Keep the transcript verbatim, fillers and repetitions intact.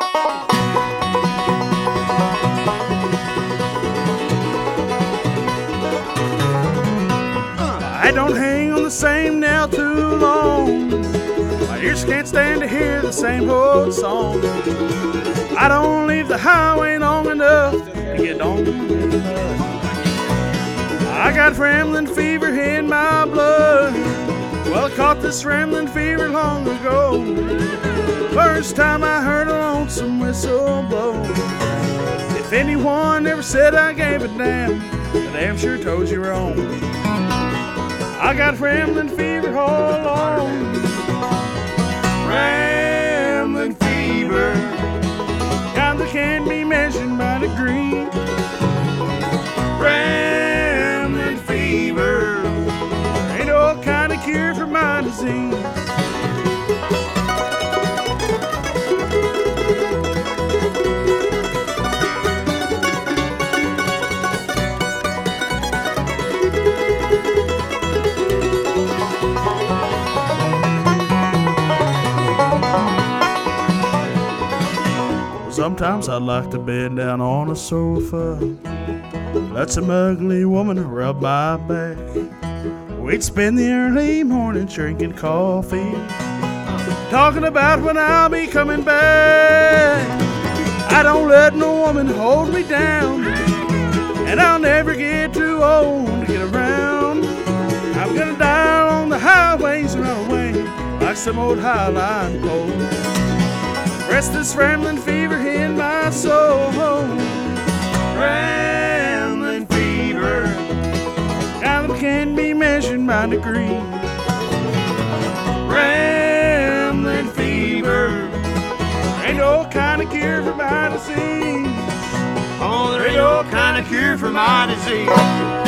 I don't hang on the same nail too long. My ears can't stand to hear the same old song. I don't leave the highway long enough to get on with the mud. I got rambling fever in my blood. Well, I caught this rambling fever long ago. First time I heard a lonesome whistle blow. If anyone ever said I gave a damn, I damn sure told you wrong. I got rambling fever all along. Rambling fever, kind that can't be measured by degree. Rambling fever, ain't no kind of cure for my disease. Sometimes I'd like to bend down on a sofa, let some ugly woman rub my back. We'd spend the early morning drinking coffee, talking about when I'll be coming back. I don't let no woman hold me down, and I'll never get too old to get around. I'm gonna die on the highways and run away like some old highline pole. Rest this rambling fever in my soul. Rambling fever, kind that can't be measured by degree. Rambling fever, ain't no kind of cure for my disease. Oh, there ain't no kind of cure for my disease.